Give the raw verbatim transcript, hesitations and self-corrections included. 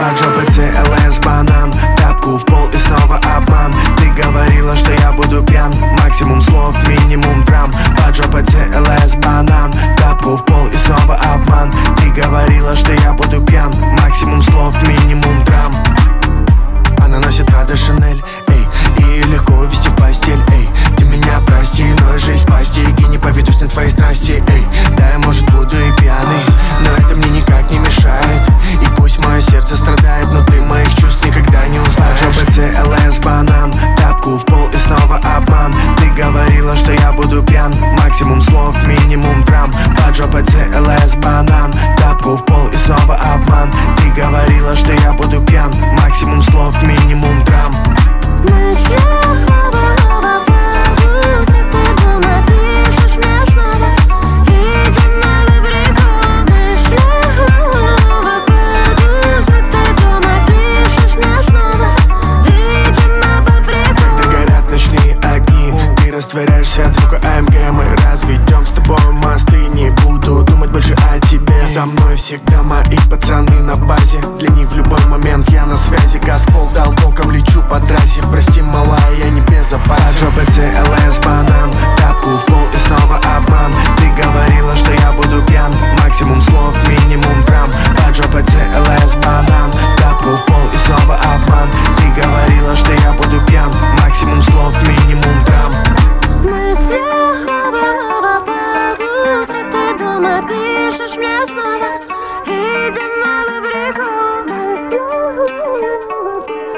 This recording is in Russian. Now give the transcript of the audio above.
Под жопой цэ эл эс банан, тапку в пол и снова обман. Ты говорила, что я буду пьян, максимум слов, минимум драм. Под жопой цэ эл эс банан, тапку в пол и снова обман. Ты говорила, что я буду пьян, максимум слов, минимум драм. Она носит Прада, Шанель, эй, и ее легко вести в постель, эй. Ты меня прости, но я жизнь спасти, и не поведусь на твои страсти, эй. Да, я, может, буду и пьяный, но это мне никак не мешает. И пусть мое сердце страдает, но ты моих чувств никогда не узнаешь. Под жопой цэ эл эс банан, тапку в пол и снова обман. Ты говорила, что я буду пьян, максимум слов, минимум драм. Под жопой цэ эл эс банан, тапку в пол и снова обман. Ты говорила, что я буду пьян, максимум слов, минимум драм. Мысли снова падают, как ты дома пишешь мне снова. Видимо, выбриком. Мысли снова падают, как ты дома пишешь мне снова. Видимо, выбриком. Когда горят ночные огни, ты растворяешься от звука а эм гэ. Мы разведем с тобой мосты, не буду думать больше о тебе. Со мной всегда мои пацаны на базе, для них в любой момент я на связи. Газ в пол дал, толком лечу по трассе. Прости, малая, я не безопасен. Под жопой цэ эл эс банан, тапку в пол и снова обман. Ты говорила, что я буду пьян, максимум слов, минимум драм. Под жопой цэ эл эс банан, тапку в пол и снова обман. Ты говорила, что я буду пьян, максимум слов, минимум драм. Мысли снова падают, как ты дома пишешь мне снова. Видимо, выбриком.